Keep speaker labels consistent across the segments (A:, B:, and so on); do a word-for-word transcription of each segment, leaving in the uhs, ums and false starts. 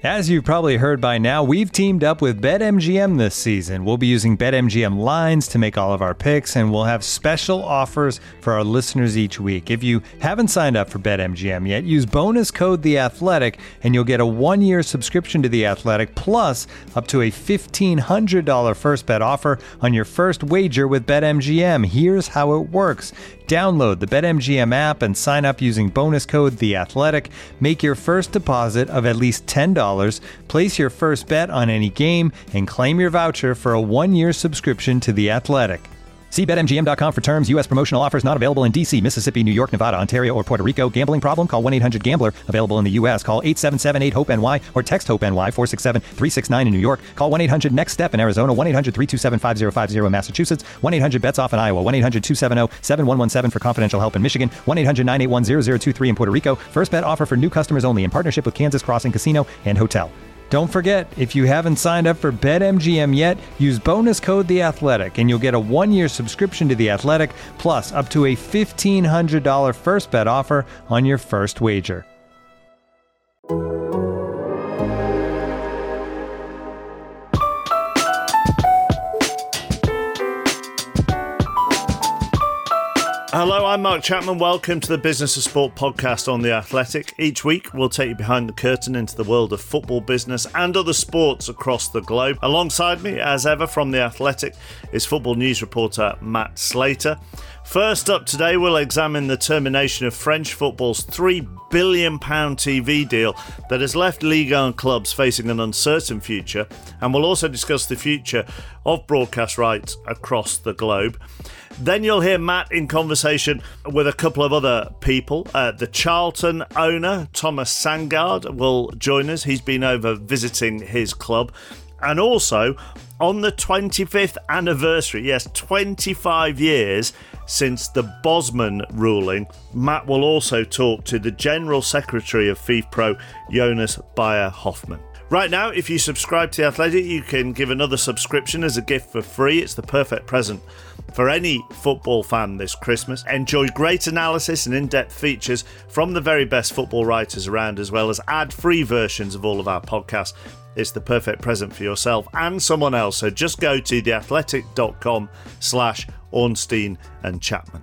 A: As you've probably heard by now, we've teamed up with BetMGM this season. We'll be using BetMGM lines to make all of our picks, and we'll have special offers for our listeners each week. If you haven't signed up for BetMGM yet, use bonus code The Athletic, and you'll get a one-year subscription to The Athletic, plus up to a fifteen hundred dollars first bet offer on your first wager with BetMGM. Here's how it works. Download the BetMGM app and sign up using bonus code The Athletic. Make your first deposit of at least ten dollars, place your first bet on any game, and claim your voucher for a one-year subscription to The Athletic. See Bet M G M dot com for terms. U S promotional offers not available in D C, Mississippi, New York, Nevada, Ontario, or Puerto Rico. Gambling problem? Call one eight hundred gambler. Available in the U S. Call eight seven seven eight hope N Y or text HOPE-NY four six seven three six nine in New York. Call one eight hundred next step in Arizona. one eight hundred three two seven five zero five zero in Massachusetts. one eight hundred bets off in Iowa. one eight hundred two seven zero seven one one seven for confidential help in Michigan. one eight hundred nine eight one zero zero two three in Puerto Rico. First bet offer for new customers only in partnership with Kansas Crossing Casino and Hotel. Don't forget, if you haven't signed up for BetMGM yet, use bonus code The Athletic, and you'll get a one-year subscription to The Athletic, plus up to a fifteen hundred dollars first bet offer on your first wager.
B: Hello, I'm Mark Chapman. Welcome to the Business of Sport podcast on The Athletic. Each week, we'll take you behind the curtain into the world of football, business and other sports across the globe. Alongside me, as ever, from The Athletic, is football news reporter Matt Slater. First up today, we'll examine the termination of French football's three billion pounds T V deal that has left Ligue one clubs facing an uncertain future, and we'll also discuss the future of broadcast rights across the globe. Then you'll hear Matt in conversation with a couple of other people. Uh, the Charlton owner, Thomas Sandgaard, will join us. He's been over visiting his club. And also, on the twenty-fifth anniversary, yes, twenty-five years since the Bosman ruling, Matt will also talk to the General Secretary of FIFPro, Jonas Bayer-Hoffmann. Right now, if you subscribe to The Athletic, you can give another subscription as a gift for free. It's the perfect present for any football fan this Christmas. Enjoy great analysis and in-depth features from the very best football writers around, as well as ad-free versions of all of our podcasts. It's the perfect present for yourself and someone else. So just go to theathletic.com slash Ornstein and Chapman.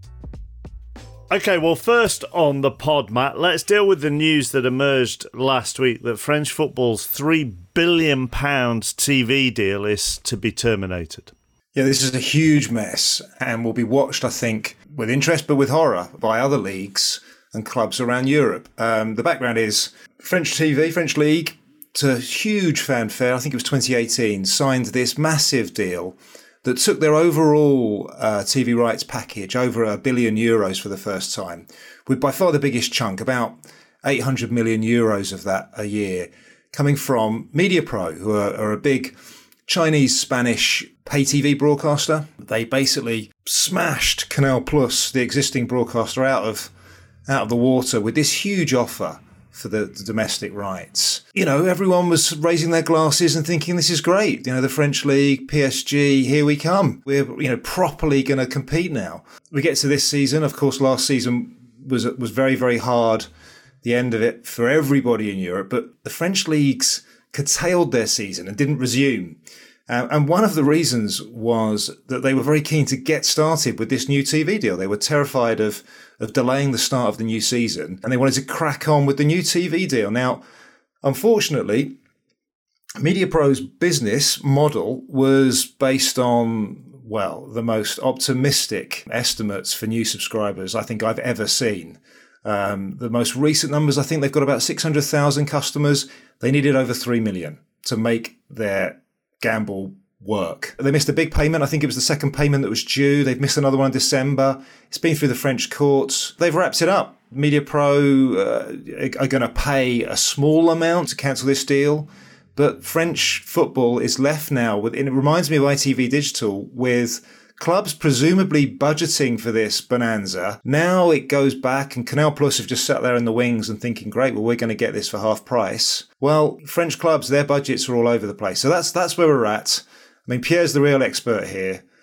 B: Okay, well, first on the pod, Matt, let's deal with the news that emerged last week that French football's three billion pounds T V deal is to be terminated.
C: Yeah, this is a huge mess and will be watched, I think, with interest but with horror by other leagues and clubs around Europe. Um, the background is French T V, French League, to huge fanfare, I think it was twenty eighteen, signed this massive deal that took their overall uh, T V rights package over a billion euros for the first time, with by far the biggest chunk, about eight hundred million euros of that a year, coming from MediaPro, who are, are a big Chinese-Spanish pay T V broadcaster. They basically smashed Canal Plus, the existing broadcaster, out of out of the water with this huge offer for the, the domestic rights. You know, everyone was raising their glasses and thinking, this is great. You know, the French League, P S G, here we come. We're, you know, properly going to compete now. We get to this season. Of course, last season was was very, very hard, the end of it for everybody in Europe. But the French leagues curtailed their season and didn't resume. Uh, and one of the reasons was that they were very keen to get started with this new T V deal. They were terrified of of delaying the start of the new season, and they wanted to crack on with the new T V deal. Now, unfortunately, MediaPro's business model was based on, well, the most optimistic estimates for new subscribers I think I've ever seen. Um, the most recent numbers, I think they've got about six hundred thousand customers. They needed over three million to make their gamble work. They missed a big payment. I think it was the second payment that was due. They've missed another one in December. It's been through the French courts. They've wrapped it up. MediaPro uh, are going to pay a small amount to cancel this deal. But French football is left now with, and it reminds me of I T V Digital, with clubs presumably budgeting for this bonanza. Now it goes back, and Canal Plus have just sat there in the wings and thinking, great, well, we're going to get this for half price. Well, French clubs, their budgets are all over the place. So that's that's where we're at. I mean, Pierre's the real expert here.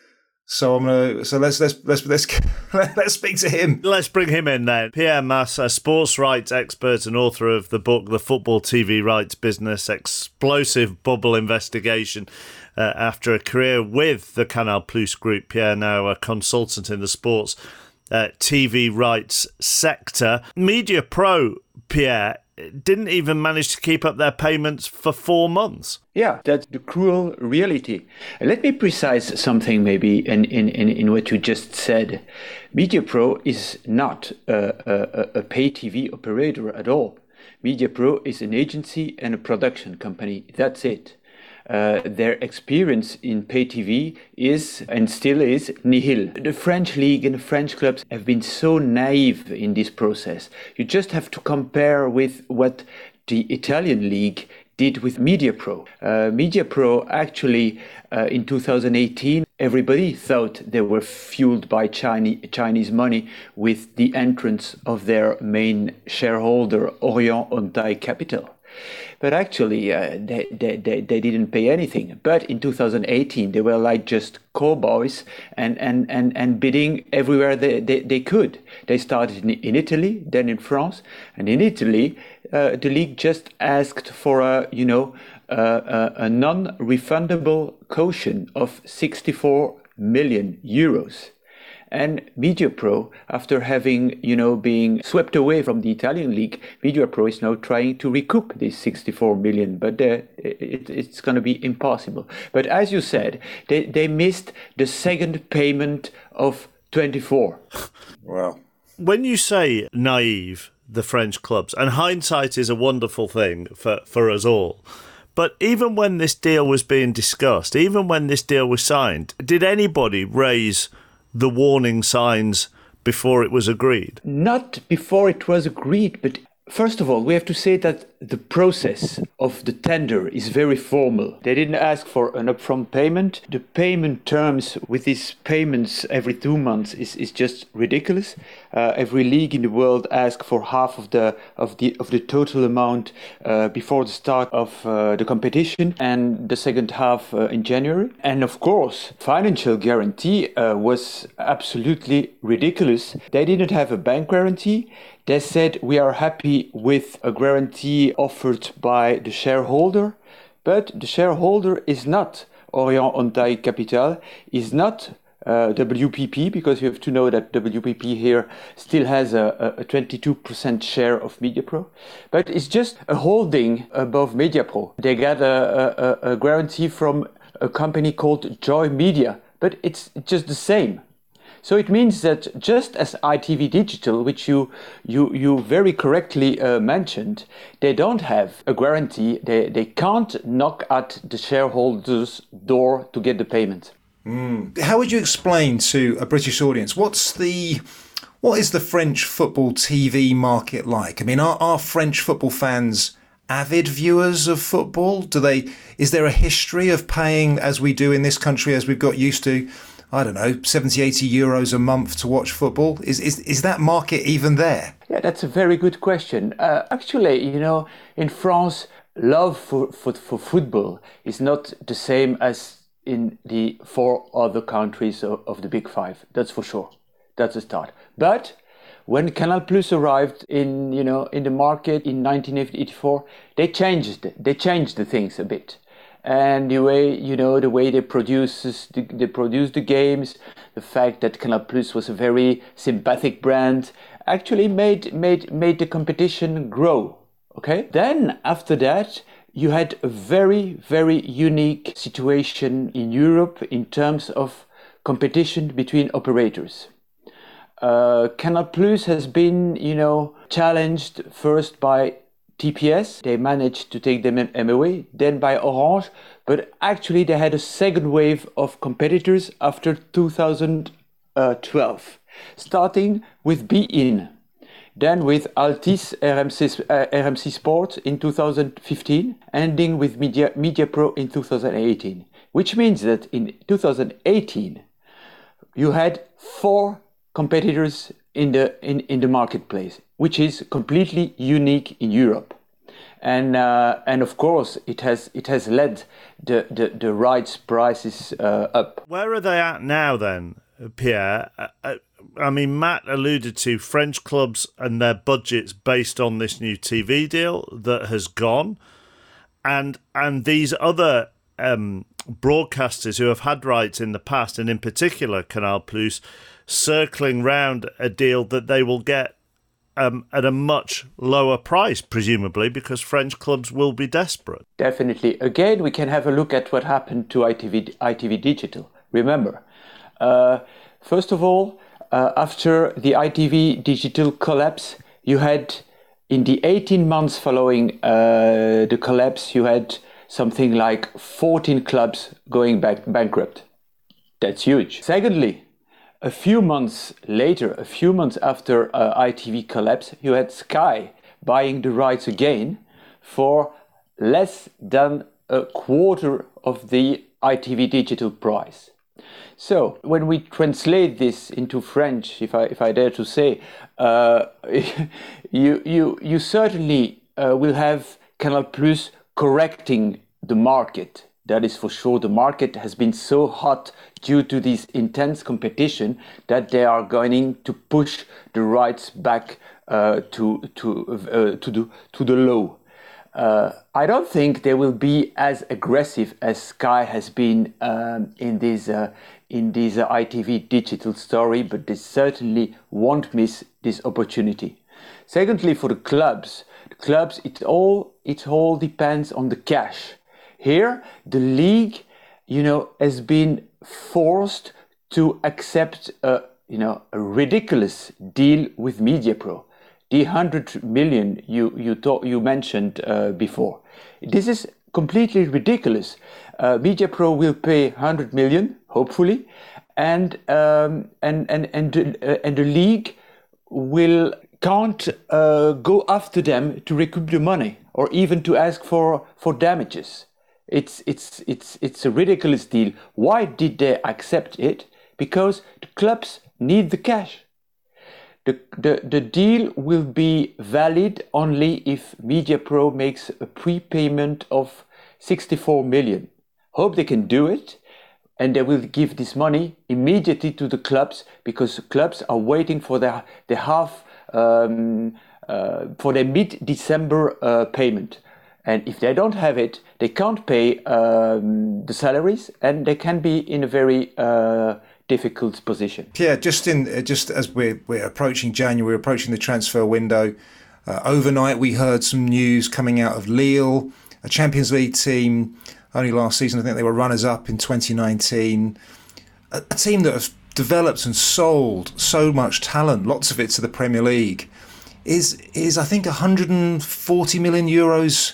C: So I'm gonna. So let's let's let's let's let's speak to him.
B: Let's bring him in then. Pierre Masse, a sports rights expert and author of the book "The Football T V Rights Business: Explosive Bubble Investigation." Uh, after a career with the Canal Plus Group, Pierre now a consultant in the sports uh, T V rights sector. MediaPro, Pierre, didn't even manage to keep up their payments for four months.
D: Yeah, that's the cruel reality. Let me precise something maybe in, in, in, in what you just said. MediaPro is not a, a, a pay T V operator at all. MediaPro is an agency and a production company. That's it. Uh, their experience in pay T V is, and still is, nihil. The French league and the French clubs have been so naive in this process. You just have to compare with what the Italian league did with MediaPro. Uh, MediaPro actually, uh, in two thousand eighteen, everybody thought they were fueled by Chinese, Chinese money with the entrance of their main shareholder, Orient Ontaï Capital. But actually, uh, they, they, they, they didn't pay anything. But in two thousand eighteen, they were like just cowboys and, and, and, and bidding everywhere they, they, they could. They started in, in Italy, then in France. And in Italy, uh, the league just asked for a, you know, uh, a, a non-refundable caution of sixty-four million euros. And MediaPro, after having, you know, being swept away from the Italian league, MediaPro is now trying to recoup this sixty-four million, but uh, it, it's going to be impossible. But as you said, they, they missed the second payment of twenty-four.
C: Wow.
B: When you say naive, the French clubs, and hindsight is a wonderful thing for, for us all, but even when this deal was being discussed, even when this deal was signed, did anybody raise the warning signs before it was agreed?
D: Not before it was agreed, but first of all, we have to say that the process of the tender is very formal. They didn't ask for an upfront payment. The payment terms with these payments every two months is, is just ridiculous. Uh, every league in the world asks for half of the of the of the total amount uh, before the start of uh, the competition, and the second half uh, in January. And of course, financial guarantee uh, was absolutely ridiculous. They didn't have a bank guarantee. They said, we are happy with a guarantee offered by the shareholder, but the shareholder is not Orient Ontaï Capital, is not uh, W P P, because you have to know that W P P here still has a, a twenty-two percent share of MediaPro, but it's just a holding above MediaPro. They got a, a, a guarantee from a company called Joy Media, but it's just the same. So it means that just as I T V Digital, which you you you very correctly uh, mentioned, they don't have a guarantee. They they can't knock at the shareholders' door to get the payment.
C: Mm. How would you explain to a British audience what's the what is the French football T V market like? I mean, are, are French football fans avid viewers of football? Do they? Is there a history of paying as we do in this country, as we've got used to? I don't know, seventy, eighty euros a month to watch football? Is is is that market even there?
D: Yeah, that's a very good question. Uh, actually, you know, in France, love for, for, for football is not the same as in the four other countries of, of the Big Five. That's for sure. That's a start. But when Canal Plus arrived in, you know, in the market in nineteen eighty-four, they changed it. They changed the things a bit. And the way, you know, the way they produce, they produce the games, the fact that Canal Plus was a very sympathetic brand, actually made made made the competition grow. Okay. Then after that, you had a very very unique situation in Europe in terms of competition between operators. Uh, Canal Plus has been, you know, challenged first by T P S, they managed to take them away, then by Orange, but actually they had a second wave of competitors after two thousand twelve, starting with beIN, then with Altice R M C, uh, R M C Sport in two thousand fifteen, ending with Media, MediaPro in two thousand eighteen, which means that in two thousand eighteen you had four competitors in the in, in the marketplace, which is completely unique in Europe. And uh, and of course, it has it has led the the, the rights prices uh, up.
B: Where are they at now, then, Pierre? Uh, I mean, Matt alluded to French clubs and their budgets based on this new T V deal that has gone, and and these other um, broadcasters who have had rights in the past, and in particular Canal Plus, circling round a deal that they will get um, at a much lower price, presumably, because French clubs will be desperate.
D: Definitely. Again, we can have a look at what happened to I T V, I T V Digital. Remember, uh, first of all, uh, after the I T V Digital collapse, you had, in the eighteen months following uh, the collapse, you had something like fourteen clubs going back bankrupt. That's huge. Secondly, a few months later, a few months after uh, I T V collapse, you had Sky buying the rights again for less than a quarter of the I T V Digital price. So when we translate this into French, if I if I dare to say, uh, you you you certainly uh, will have Canal Plus correcting the market. That is for sure. The market has been so hot due to this intense competition that they are going to push the rights back uh, to to uh, to the to the low. Uh, I don't think they will be as aggressive as Sky has been um, in this uh, in this uh, I T V Digital story, but they certainly won't miss this opportunity. Secondly, for the clubs, the clubs it all it all depends on the cash. Here, the league, you know, has been forced to accept a you know a ridiculous deal with MediaPro. The one hundred million you you talk, you mentioned uh, before. This is completely ridiculous. Uh, MediaPro will pay one hundred million, hopefully, and um, and and and uh, and the league will can't uh, go after them to recoup the money or even to ask for for damages. It's it's it's it's a ridiculous deal. Why did they accept it? Because the clubs need the cash. The, the, the deal will be valid only if MediaPro makes a prepayment of sixty-four million. Hope they can do it, and they will give this money immediately to the clubs because the clubs are waiting for their, their half um, uh, for their mid-December uh, payment. And if they don't have it, they can't pay um, the salaries, and they can be in a very uh, difficult position.
C: Yeah, just in just as we're we're approaching January, we're approaching the transfer window. Uh, overnight, we heard some news coming out of Lille, a Champions League team. Only last season, I think they were runners-up in twenty nineteen. A, a team that have developed and sold so much talent, lots of it to the Premier League, is is I think one hundred forty million euros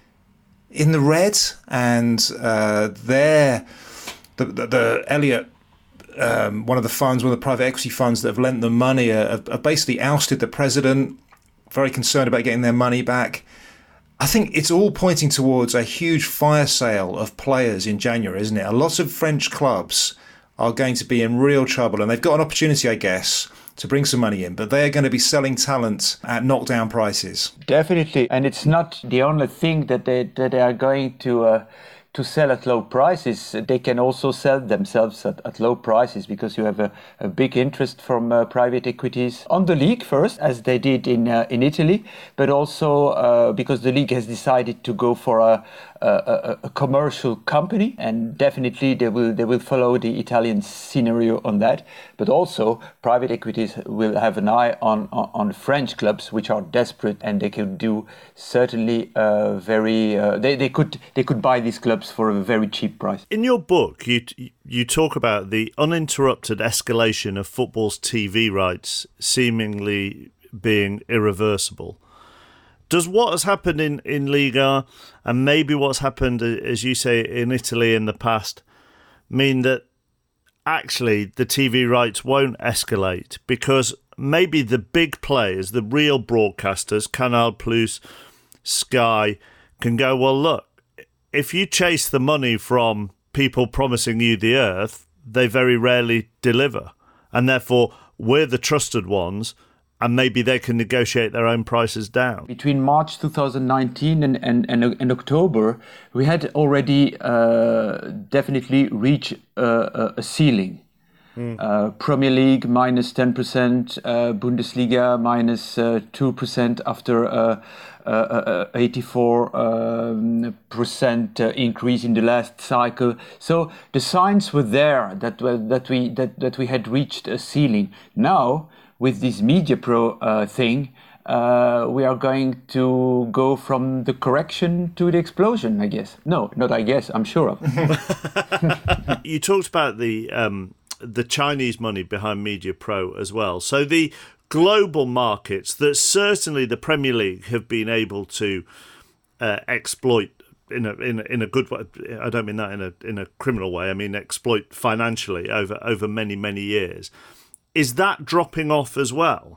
C: in the red, and uh, they're the the, the Elliott. Um, one of the funds, one of the private equity funds that have lent them money, uh, have, have basically ousted the president, very concerned about getting their money back. I think it's all pointing towards a huge fire sale of players in January, isn't it? A lot of French clubs are going to be in real trouble, and they've got an opportunity, I guess, to bring some money in, but they're going to be selling talent at knockdown prices.
D: Definitely, and it's not the only thing that they, that they are going to... Uh, to sell at low prices. They can also sell themselves at, at low prices because you have a, a big interest from uh, private equities on the league first, as they did in uh, in Italy, but also uh, because the league has decided to go for a, a, a commercial company, and definitely they will they will follow the Italian scenario on that. But also private equities will have an eye on on, on French clubs which are desperate, and they could do certainly uh, very uh, they they could they could buy these clubs for a very cheap price.
B: In your book, you you talk about the uninterrupted escalation of football's T V rights seemingly being irreversible. Does what has happened in, in Liga, and maybe what's happened, as you say, in Italy in the past, mean that actually the T V rights won't escalate? Because maybe the big players, the real broadcasters, Canal Plus, Sky, can go, well, look, if you chase the money from people promising you the earth, they very rarely deliver. And therefore, we're the trusted ones, and maybe they can negotiate their own prices down.
D: Between March two thousand nineteen and, and, and, and October, we had already uh, definitely reached uh, a ceiling. Mm. Uh, Premier League minus ten percent, uh, Bundesliga minus uh, two percent after uh, uh, uh, eighty-four percent um, uh, increase in the last cycle. So the signs were there that uh, that we that, that we had reached a ceiling. Now with this MediaPro uh, thing, uh, we are going to go from the correction to the explosion. I guess. No, not I guess. I'm sure of.
B: You talked about the. Um the Chinese money behind MediaPro as well. So the global markets that certainly the Premier League have been able to uh, exploit in a, in a in a good way. I don't mean that in a in a criminal way. I mean exploit financially over over many many years. Is that dropping off as well?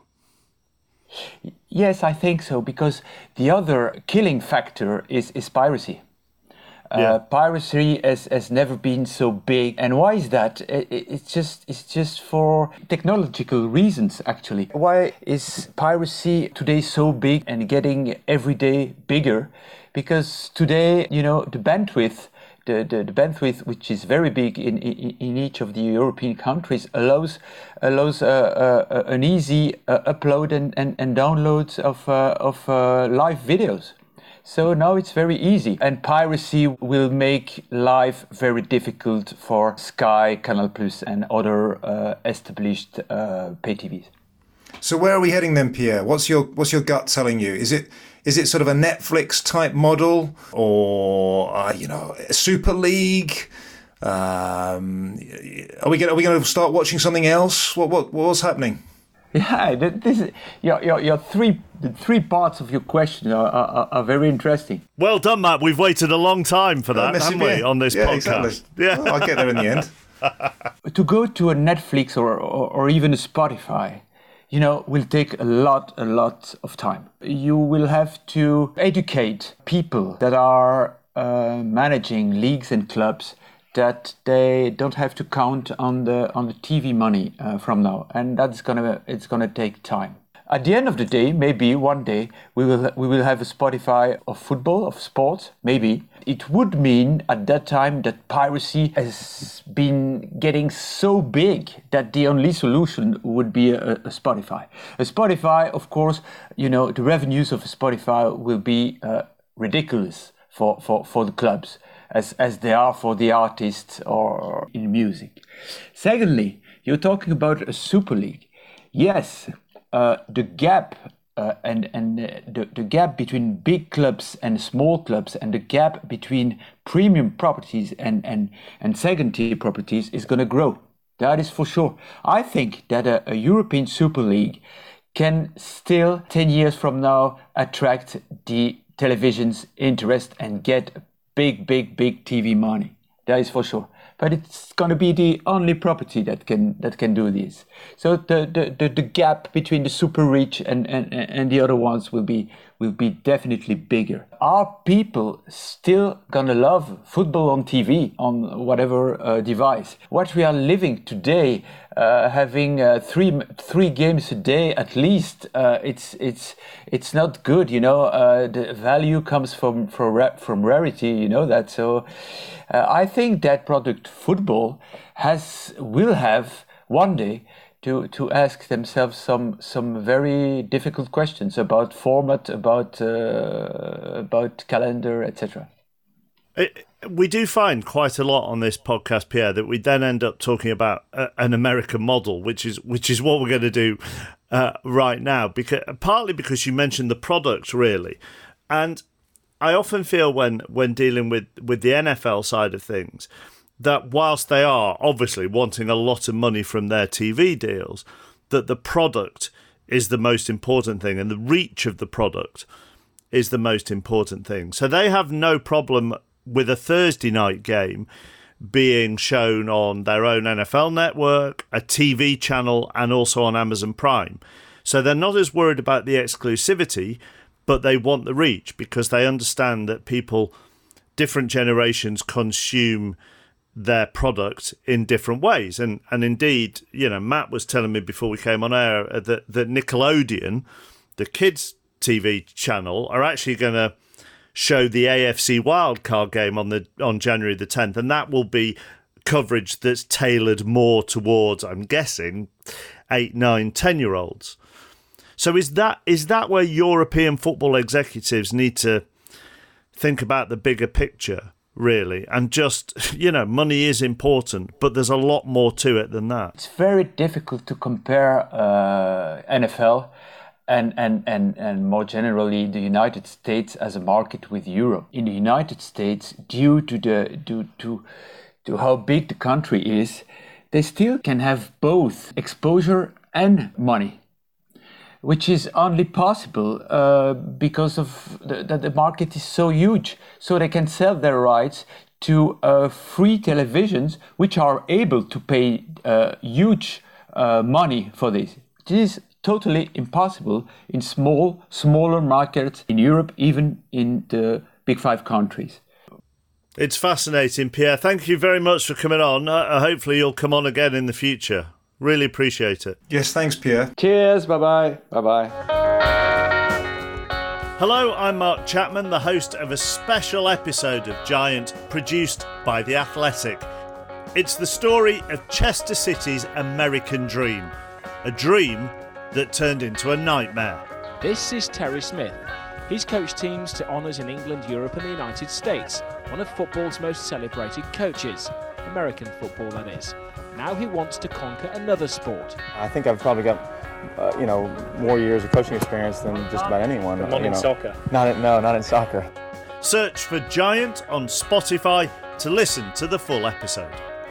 D: Yes, I think so, because the other killing factor is is piracy. Yeah. Uh, piracy has, has never been so big, and why is that? It, it's just it's just for technological reasons. Actually, why is piracy today so big and getting every day bigger? Because today, you know, the bandwidth, the, the, the bandwidth, which is very big in, in in each of the European countries, allows allows uh, uh, an easy uh, upload and, and, and download of uh, of uh, live videos. So now it's very easy, and piracy will make life very difficult for Sky, Canal Plus, and other uh, established uh, pay T Vs.
C: So where are we heading then, Pierre? What's your what's your gut telling you? Is it is it sort of a Netflix type model, or uh, you know, a Super League? Um, are we going are we going to start watching something else? What what what's happening?
D: Yeah, this is, your, your, your three the three parts of your question are, are, are very interesting.
B: Well done, Matt. We've waited a long time for that, haven't we, on this
C: yeah,
B: podcast?
C: Exactly. Yeah, well, I'll get there in the end.
D: To go to a Netflix or, or, or even a Spotify, you know, will take a lot, a lot of time. You will have to educate people that are uh, managing leagues and clubs that they don't have to count on the on the T V money uh, from now, and that's gonna it's gonna take time. At the end of the day, maybe one day we will we will have a Spotify of football, of sports. Maybe it would mean at that time that piracy has been getting so big that the only solution would be a, a Spotify. A Spotify, of course, you know, the revenues of a Spotify will be uh, ridiculous for, for, for the clubs, as as they are for the artists or in music. Secondly, you're talking about a Super League. Yes, uh, the gap uh, and and the, the gap between big clubs and small clubs, and the gap between premium properties and and and second tier properties is going to grow. That is for sure. I think that a, a European Super League can still ten years from now attract the television's interest and get big, big, big T V money. That is for sure. But it's going to be the only property that can that can do this. So the the, the, the gap between the super rich and, and, and the other ones will be will be definitely bigger. Are people still gonna love football on T V, on whatever uh, device? What we are living today, uh, having uh, three three games a day at least, uh, it's it's it's not good. You know, uh, the value comes from from from rarity. You know that. So uh, I think that product football has will have one day to to ask themselves some some very difficult questions about format, about uh, about calendar, et cetera.
B: We do find quite a lot on this podcast, Pierre, that we then end up talking about a, an American model, which is which is what we're going to do uh, right now. Because partly because you mentioned the product, really, and I often feel when when dealing with with the N F L side of things, that whilst they are obviously wanting a lot of money from their T V deals, that the product is the most important thing and the reach of the product is the most important thing. So they have no problem with a Thursday night game being shown on their own N F L network, a T V channel, and also on Amazon Prime. So they're not as worried about the exclusivity, but they want the reach because they understand that people, different generations, consume their product in different ways. And and indeed, you know, Matt was telling me before we came on air that, that Nickelodeon, the kids' T V channel, are actually going to show the A F C wildcard game on the on January the tenth, and that will be coverage that's tailored more towards, I'm guessing, eight, nine, ten-year-olds. So is that is that where European football executives need to think about the bigger picture, really? And just, you know, money is important, but there's a lot more to it than that.
D: It's very difficult to compare uh, N F L and, and, and, and more generally the United States as a market with Europe. In the United States, due to the due to to how big the country is, they still can have both exposure and money, which is only possible uh, because of the, that the market is so huge. So they can sell their rights to uh, free televisions, which are able to pay uh, huge uh, money for this. This is totally impossible in small, smaller markets in Europe, even in the big five countries.
B: It's fascinating, Pierre. Thank you very much for coming on. Uh, hopefully you'll come on again in the future. Really appreciate it.
C: Yes, thanks, Pierre.
D: Cheers. Bye-bye. Bye-bye.
B: Hello, I'm Mark Chapman, the host of a special episode of Giant produced by The Athletic. It's the story of Chester City's American dream, a dream that turned into a nightmare.
E: This is Terry Smith. He's coached teams to honours in England, Europe and the United States, one of football's most celebrated coaches, American football that is. Now he wants to conquer another sport.
F: I think I've probably got, uh, you know, more years of coaching experience than just about anyone.
E: Not
F: you
E: in
F: know.
E: soccer.
F: Not in, no, not in soccer.
B: Search for Giant on Spotify to listen to the full episode.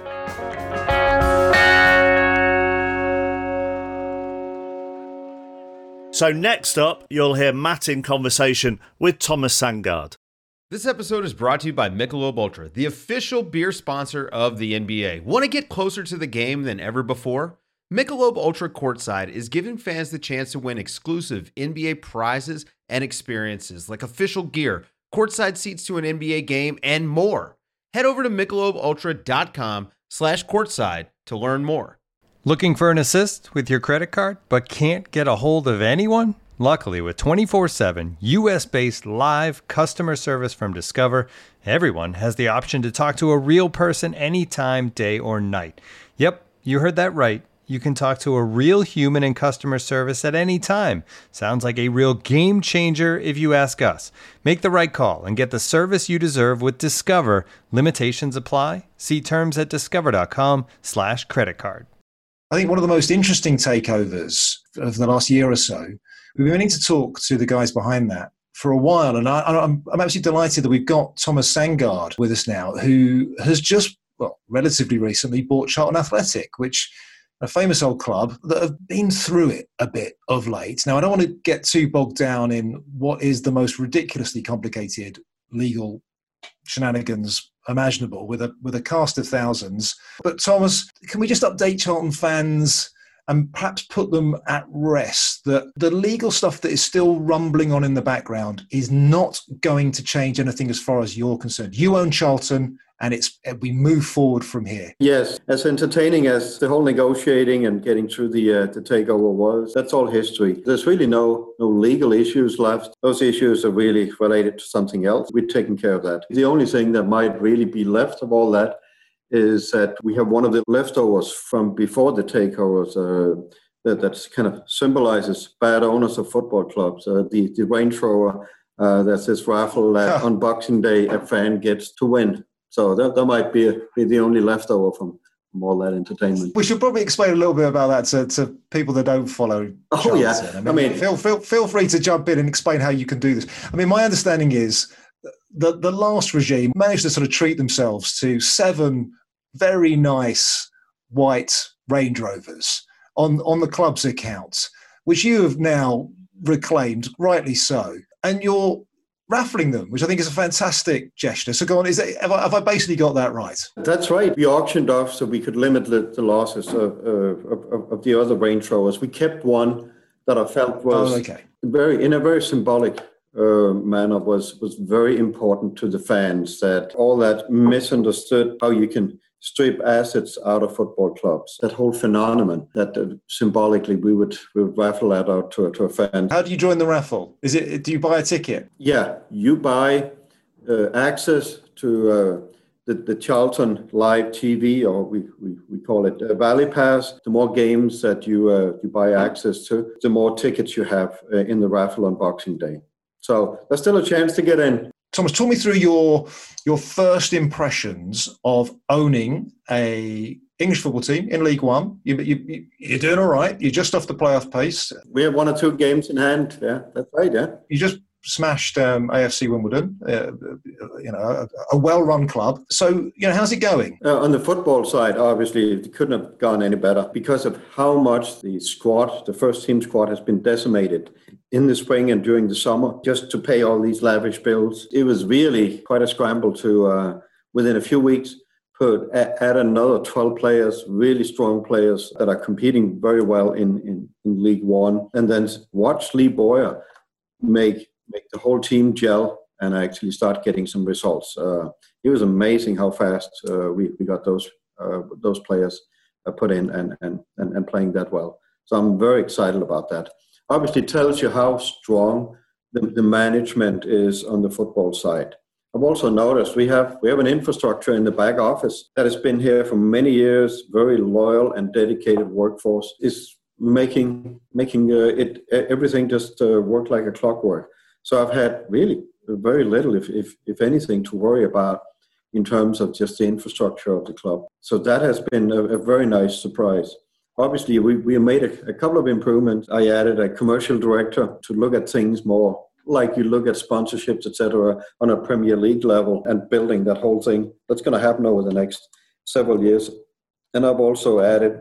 B: So next up, you'll hear Matt in conversation with Thomas Sandgaard.
G: This episode is brought to you by Michelob Ultra, the official beer sponsor of the N B A. Want to get closer to the game than ever before? Michelob Ultra Courtside is giving fans the chance to win exclusive N B A prizes and experiences like official gear, courtside seats to an N B A game, and more. Head over to michelobultra.com slash courtside to learn more.
A: Looking for an assist with your credit card, but can't get a hold of anyone? Luckily, with twenty-four seven U S-based live customer service from Discover, everyone has the option to talk to a real person anytime, day or night. Yep, you heard that right. You can talk to a real human in customer service at any time. Sounds like a real game changer if you ask us. Make the right call and get the service you deserve with Discover. Limitations apply. See terms at discover.com slash credit card.
C: I think one of the most interesting takeovers of the last year or so, we've been meaning to talk to the guys behind that for a while, and I, I'm, I'm absolutely delighted that we've got Thomas Sandgaard with us now, who has just, well, relatively recently bought Charlton Athletic, which a famous old club that have been through it a bit of late. Now, I don't want to get too bogged down in what is the most ridiculously complicated legal shenanigans imaginable with a with a cast of thousands. But Thomas, can we just update Charlton fans and perhaps put them at rest that the legal stuff that is still rumbling on in the background is not going to change anything as far as you're concerned? You own Charlton, and it's we move forward from here.
H: Yes, as entertaining as the whole negotiating and getting through the uh, the takeover was, that's all history. There's really no no legal issues left. Those issues are really related to something else. We've taken care of that. The only thing that might really be left of all that is that we have one of the leftovers from before the takeovers uh, that that's kind of symbolizes bad owners of football clubs. Uh, the the Range Rover uh, that's this raffle that on Boxing Day a fan gets to win. So that, that might be, a, be the only leftover from, from all that entertainment.
C: We should probably explain a little bit about that to, to people that don't follow.
H: Oh,
C: Charlton.
H: yeah.
C: I mean,
H: I mean
C: feel, feel, feel free to jump in and explain how you can do this. I mean, my understanding is that the last regime managed to sort of treat themselves to seven very nice white Range Rovers on, on the club's account, which you have now reclaimed, rightly so. And you're raffling them, which I think is a fantastic gesture. So go on, is that, have, I, have I basically got that right?
H: That's right. We auctioned off so we could limit the, the losses of, uh, of, of the other Range Rovers. We kept one that I felt was
C: oh, okay.
H: very, in a very symbolic uh, manner, was was very important to the fans, that all that misunderstood how you can strip assets out of football clubs. That whole phenomenon that uh, symbolically we would, we would raffle that out to, to a fan.
C: How do you join the raffle? Is it, do you buy a ticket?
H: Yeah, you buy uh, access to uh, the, the Charlton Live T V, or we, we, we call it uh, Valley Pass. The more games that you uh, you buy access to, the more tickets you have uh, in the raffle on Boxing Day. So there's still a chance to get in.
C: Thomas, talk me through your your first impressions of owning a English football team in League One. You, you, you're doing all right. You're just off the playoff pace.
H: We have one or two games in hand. Yeah, that's right. Yeah,
C: you just smashed um, A F C Wimbledon. Uh, you know, a, a well-run club. So, you know, how's it going?
H: Uh, on the football side, obviously, it couldn't have gone any better because of how much the squad, the first team squad, has been decimated in the spring and during the summer, just to pay all these lavish bills. It was really quite a scramble to, uh, within a few weeks, put add another twelve players, really strong players that are competing very well in, in, in League One, and then watch Lee Boyer make make the whole team gel and actually start getting some results. Uh, it was amazing how fast uh, we, we got those uh, those players uh, put in and, and, and, and playing that well. So I'm very excited about that. Obviously it tells you how strong the, the management is on the football side. I've also noticed we have we have an infrastructure in the back office that has been here for many years, very loyal and dedicated workforce, is making making uh, it everything just uh, work like a clockwork. So I've had really very little, if, if if anything, to worry about in terms of just the infrastructure of the club. So that has been a, a very nice surprise. Obviously, we, we made a, a couple of improvements. I added a commercial director to look at things more like you look at sponsorships, et cetera, on a Premier League level, and building that whole thing. That's going to happen over the next several years. And I've also added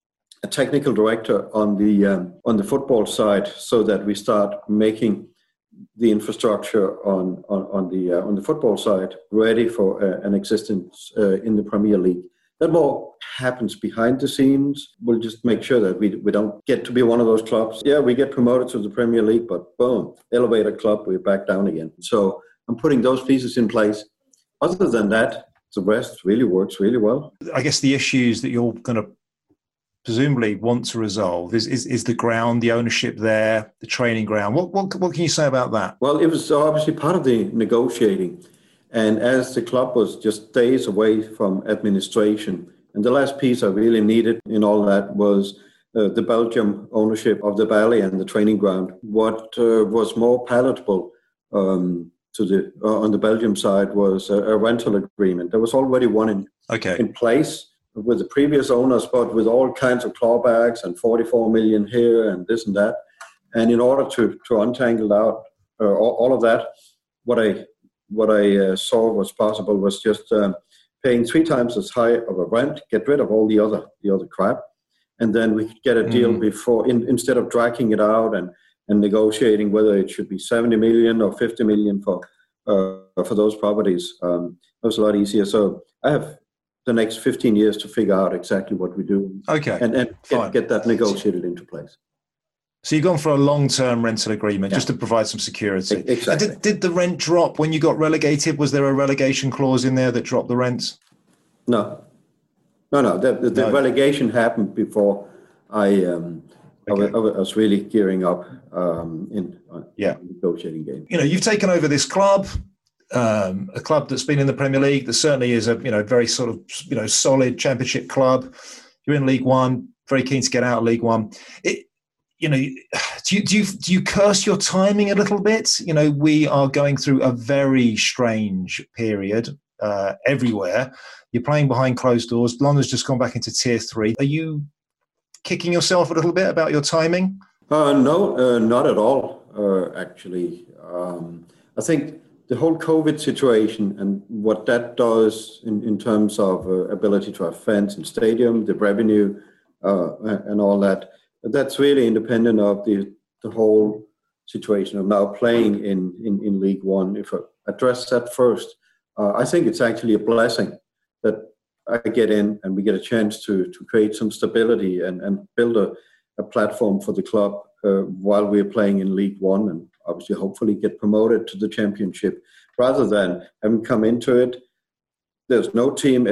H: a technical director on the um, on the football side, so that we start making the infrastructure on on, on the uh, on the football side ready for uh, an existence uh, in the Premier League. That more happens behind the scenes. We'll just make sure that we we don't get to be one of those clubs. Yeah, we get promoted to the Premier League, but boom, elevator club, we're back down again. So I'm putting those pieces in place. Other than that, the rest really works really well.
C: I guess the issues that you're going to presumably want to resolve is, is is the ground, the ownership there, the training ground. What what what can you say about that?
H: Well, it was obviously part of the negotiating. And as the club was just days away from administration, and the last piece I really needed in all that was uh, the Belgium ownership of the Valley and the training ground. What uh, was more palatable um, to the uh, on the Belgium side was a, a rental agreement. There was already one in
C: okay.
H: in place with the previous owners, but with all kinds of clawbacks and forty-four million here and this and that. And in order to to untangle out uh, all, all of that, what I What I uh, saw was possible was just um, paying three times as high of a rent, get rid of all the other the other crap, and then we could get a deal mm. before in, instead of dragging it out and, and negotiating whether it should be seventy million or fifty million for uh, for those properties. Um, it was a lot easier. So I have the next fifteen years to figure out exactly what we do.
C: Okay,
H: and, and get, get that negotiated into place.
C: So you've gone for a long-term rental agreement yeah. just to provide some security.
H: Exactly.
C: Did, did the rent drop when you got relegated? Was there a relegation clause in there that dropped the rents?
H: No. No, no. The, the, the no. relegation happened before I, um, okay. I, was, I was really gearing up um, in uh,
C: yeah.
H: negotiating game.
C: You know, you've taken over this club, um, a club that's been in the Premier League. That certainly is a you know very sort of you know solid Championship club. You're in League One, very keen to get out of League One. It, You know, do you, do you do you curse your timing a little bit? You know, we are going through a very strange period uh, everywhere. You're playing behind closed doors. London's just gone back into tier three. Are you kicking yourself a little bit about your timing?
H: Uh, no, uh, not at all, uh, actually. Um, I think the whole COVID situation and what that does in, in terms of uh, ability to have fans in stadium, the revenue uh, and all that, that's really independent of the, the whole situation of now playing in, in, in League One. If I address that first, uh, I think it's actually a blessing that I get in and we get a chance to, to create some stability and, and build a, a platform for the club uh, while we're playing in League One and obviously hopefully get promoted to the Championship. Rather than having come into it, there's no team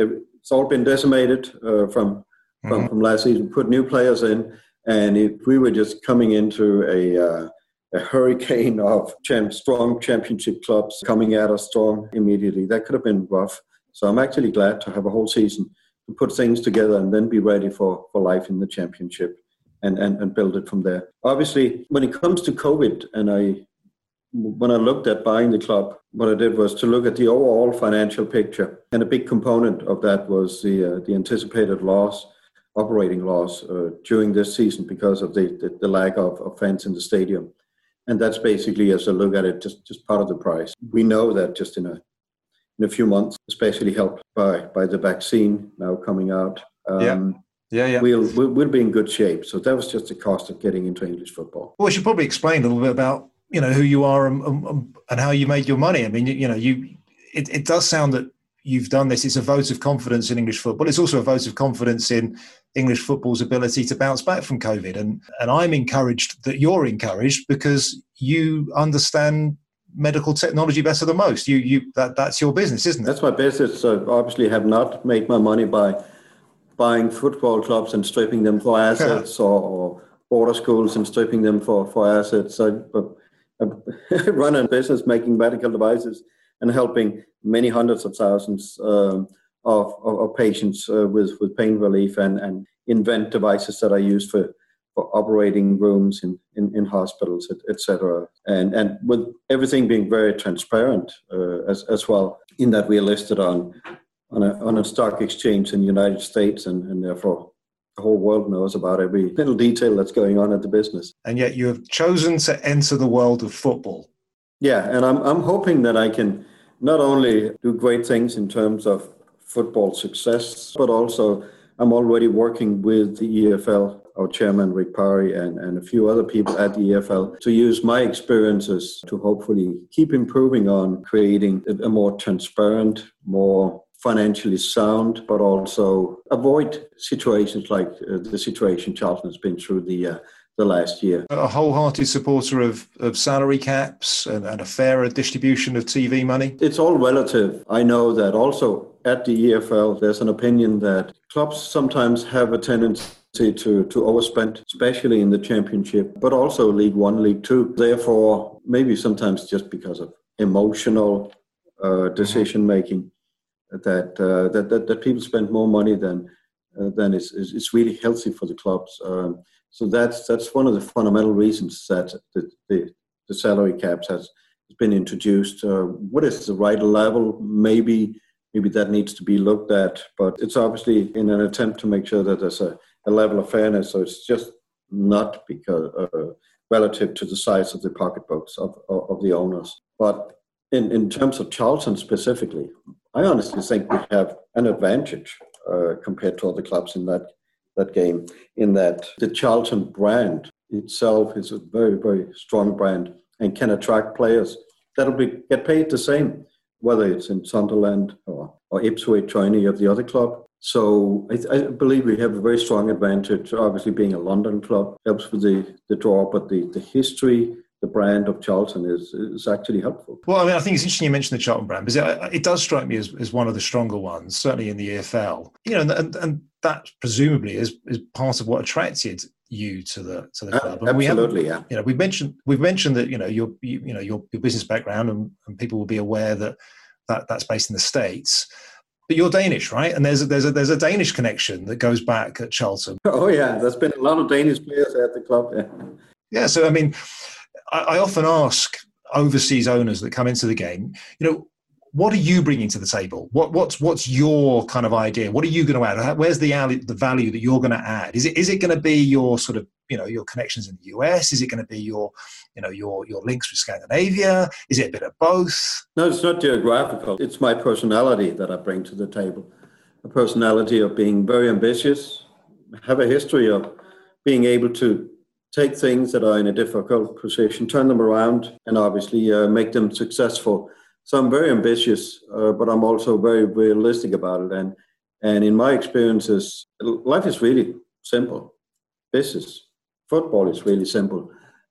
H: it's all been decimated uh, from, mm-hmm. from from last season. Put new players in, and if we were just coming into a uh, a hurricane of champ, strong championship clubs coming at us strong immediately, that could have been rough. So I'm actually glad to have a whole season to put things together and then be ready for, for life in the championship and, and, and build it from there. Obviously, when it comes to COVID, and I when I looked at buying the club, what I did was to look at the overall financial picture. And a big component of that was the uh, the anticipated loss, operating loss uh, during this season because of the, the, the lack of, of fans in the stadium. And that's basically, as I look at it, just, just part of the price. We know that just in a in a few months, especially helped by, by the vaccine now coming out, um,
C: yeah. Yeah, yeah.
H: We'll, we'll we'll be in good shape. So that was just the cost of getting into English football.
C: Well, we should probably explain a little bit about, you know, who you are and, and, and how you made your money. I mean, you, you know, you it, it does sound that you've done this. It's a vote of confidence in English football. It's also a vote of confidence in English football's ability to bounce back from COVID. And and I'm encouraged that you're encouraged because you understand medical technology better than most. You you that that's your business, isn't it?
H: That's my business. So obviously have not made my money by buying football clubs and stripping them for assets or, or border schools and stripping them for, for assets. I, I run a business making medical devices and helping many hundreds of thousands um, of, of, of patients uh, with, with pain relief and, and invent devices that I use for, for operating rooms in, in, in hospitals, et cetera. And, and with everything being very transparent uh, as, as well, in that we are listed on on a, on a stock exchange in the United States, and, and therefore the whole world knows about every little detail that's going on at the business.
C: And yet you have chosen to enter the world of football.
H: Yeah, and I'm I'm hoping that I can not only do great things in terms of football success, but also I'm already working with the E F L, our chairman Rick Parry, and, and a few other people at the E F L to use my experiences to hopefully keep improving on creating a, a more transparent, more financially sound, but also avoid situations like uh, the situation Charlton has been through the uh, the last year.
C: A wholehearted supporter of, of salary caps and, and a fairer distribution of T V money?
H: It's all relative. I know that also at the E F L, there's an opinion that clubs sometimes have a tendency to, to overspend, especially in the championship, but also League One, League Two. Therefore, maybe sometimes just because of emotional uh, decision-making, That, uh, that that that people spend more money than uh, than is, is is really healthy for the clubs. Um, so that's that's one of the fundamental reasons that the the, the salary caps has been introduced. Uh, what is the right level? Maybe maybe that needs to be looked at, but it's obviously in an attempt to make sure that there's a, a level of fairness. So it's just not because uh, relative to the size of the pocketbooks of of, of the owners, but in in terms of Charlton specifically, I honestly think we have an advantage uh, compared to other clubs in that that game, in that the Charlton brand itself is a very, very strong brand and can attract players that'll be get paid the same, whether it's in Sunderland or, or Ipswich or any of the other club. So I, I believe we have a very strong advantage. Obviously, being a London club helps with the, the draw, but the, the history, the brand of Charlton is is actually helpful.
C: Well, I mean, I think it's interesting you mentioned the Charlton brand, because it, it does strike me as, as one of the stronger ones, certainly in the E F L. You know, and, and that presumably is, is part of what attracted you to the to the club.
H: Uh, absolutely,
C: we
H: yeah.
C: You know, we mentioned we've mentioned that you know your you, you know your your business background, and, and people will be aware that, that that's based in the States. But you're Danish, right? And there's a, there's a there's a Danish connection that goes back at Charlton.
H: Oh yeah, there's been a lot of Danish players at the club. Yeah.
C: Yeah. So I mean, I often ask overseas owners that come into the game, you know, what are you bringing to the table? What, what's what's your kind of idea? What are you going to add? Where's the the value that you're going to add? Is it is it going to be your sort of, you know, your connections in the U S? Is it going to be your, you know, your your links with Scandinavia? Is it a bit of both?
H: No, it's not geographical. It's my personality that I bring to the table. A personality of being very ambitious, have a history of being able to take things that are in a difficult position, turn them around, and obviously uh, make them successful. So I'm very ambitious, uh, but I'm also very realistic about it. And and in my experiences, life is really simple. Business, football is really simple.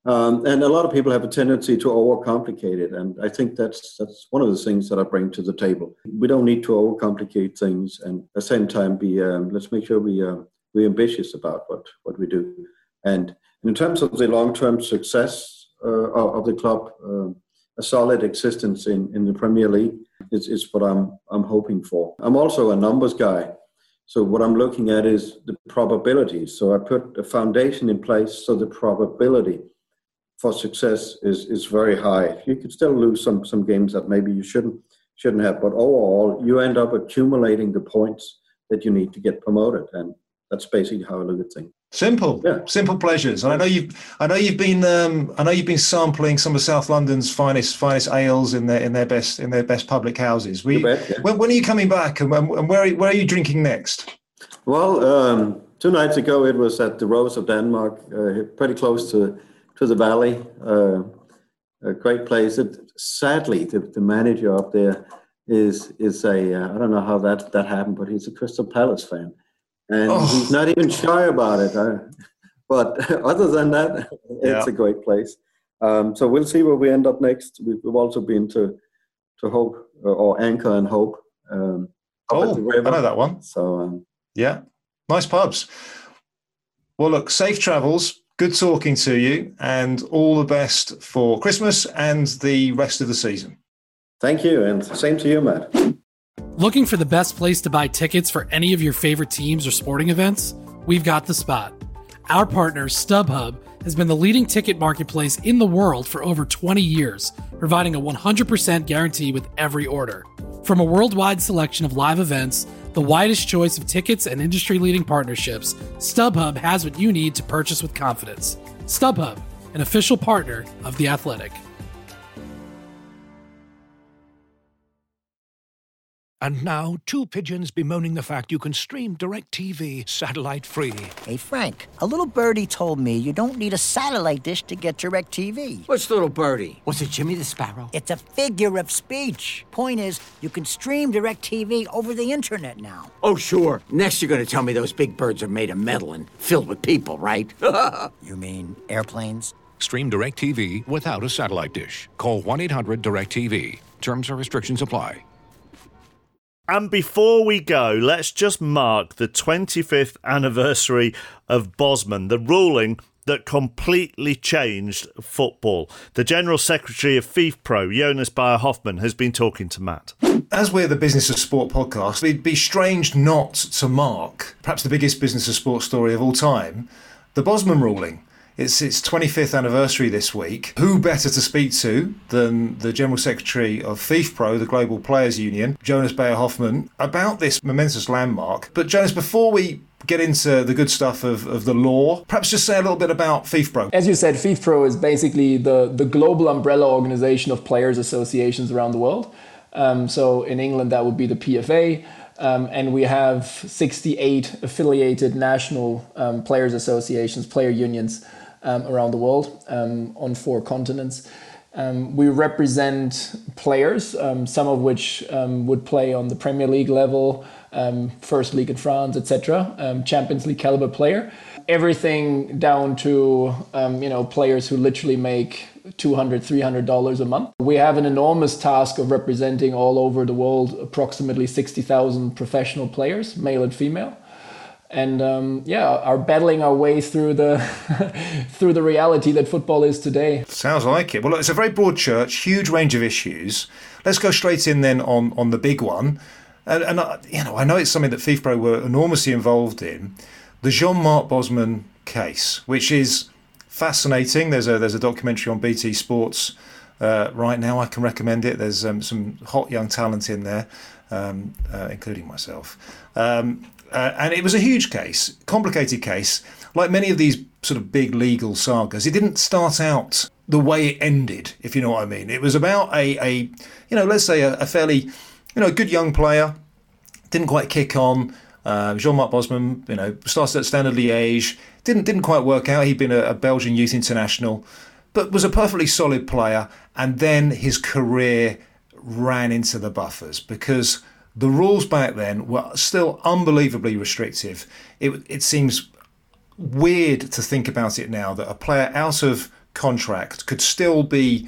H: Um, and a lot of people have a tendency to overcomplicate it. And I think that's that's one of the things that I bring to the table. We don't need to overcomplicate things, and at the same time, be um, let's make sure we uh, we're ambitious about what, what we do. And in terms of the long-term success uh, of the club, uh, a solid existence in, in the Premier League is, is what I'm I'm hoping for. I'm also a numbers guy. So what I'm looking at is the probabilities. So I put a foundation in place so the probability for success is, is very high. You could still lose some, some games that maybe you shouldn't shouldn't have, but overall you end up accumulating the points that you need to get promoted, and that's basically how I look at things.
C: Simple, yeah. Simple pleasures. And I know you've, I know you've been, um, I know you've been sampling some of South London's finest, finest ales in their, in their best, in their best public houses. We,
H: bet, yeah.
C: when, when are you coming back, and, when, and where, are, where are you drinking next?
H: Well, um, two nights ago it was at the Rose of Denmark, uh, pretty close to to the Valley. Uh, a great place. It, sadly, the, the manager up there is is a uh, I don't know how that that happened, but he's a Crystal Palace fan. And oh. he's not even shy about it. Uh, but other than that, it's yeah. a great place. Um, so we'll see where we end up next. We've, we've also been to to Hope, or Anchor and Hope. Um,
C: oh, I know that one.
H: So um,
C: yeah, nice pubs. Well, look, safe travels. Good talking to you, and all the best for Christmas and the rest of the season.
H: Thank you, and same to you, Matt.
I: Looking for the best place to buy tickets for any of your favorite teams or sporting events? We've got the spot. Our partner, StubHub, has been the leading ticket marketplace in the world for over twenty years, providing a one hundred percent guarantee with every order. From a worldwide selection of live events, the widest choice of tickets, and industry-leading partnerships, StubHub has what you need to purchase with confidence. StubHub, an official partner of The Athletic.
J: And now, two pigeons bemoaning the fact you can stream DirecTV satellite-free.
K: Hey, Frank, a little birdie told me you don't need a satellite dish to get DirecTV.
L: What's little birdie? Was it Jimmy the Sparrow?
K: It's a figure of speech. Point is, you can stream DirecTV over the internet now.
L: Oh, sure. Next you're going to tell me those big birds are made of metal and filled with people, right?
K: You mean airplanes?
J: Stream DirecTV without a satellite dish. Call one eight hundred direct T V. Terms and restrictions apply.
B: And before we go, let's just mark the twenty-fifth anniversary of Bosman, the ruling that completely changed football. The General Secretary of FIFPro, Jonas Beyer-Hoffmann, has been talking to Matt.
C: As we're the Business of Sport podcast, it'd be strange not to mark perhaps the biggest business of sport story of all time, the Bosman ruling. It's its twenty-fifth anniversary this week. Who better to speak to than the General Secretary of FIFPro, the Global Players Union, Jonas Beyer-Hoffmann, about this momentous landmark. But Jonas, before we get into the good stuff of, of the law, perhaps just say a little bit about FIFPro.
M: As you said, FIFPro is basically the, the global umbrella organization of players' associations around the world. Um, so in England, that would be the P F A. Um, and we have sixty-eight affiliated national um, players' associations, player unions, Um, around the world um, on four continents. Um, we represent players, um, some of which um, would play on the Premier League level, um, First League in France, et cetera, um, Champions League caliber player. Everything down to um, you know players who literally make two hundred dollars, three hundred dollars a month. We have an enormous task of representing all over the world approximately sixty thousand professional players, male and female. And um, yeah, are battling our way through the through the reality that football is today.
C: Sounds like it. Well, look, it's a very broad church, huge range of issues. Let's go straight in then on, on the big one. And, and uh, you know, I know it's something that FIFPro were enormously involved in, the Jean-Marc Bosman case, which is fascinating. There's a there's a documentary on B T Sports uh, right now. I can recommend it. There's um, some hot young talent in there, um, uh, including myself. Um, Uh, and it was a huge case, complicated case. Like many of these sort of big legal sagas, it didn't start out the way it ended, if you know what I mean. It was about a, a you know, let's say a, a fairly, you know, good young player, didn't quite kick on. Uh, Jean-Marc Bosman, you know, started at Standard Liège, didn't didn't quite work out. He'd been a, a Belgian youth international, but was a perfectly solid player. And then his career ran into the buffers because the rules back then were still unbelievably restrictive. It, it seems weird to think about it now that a player out of contract could still be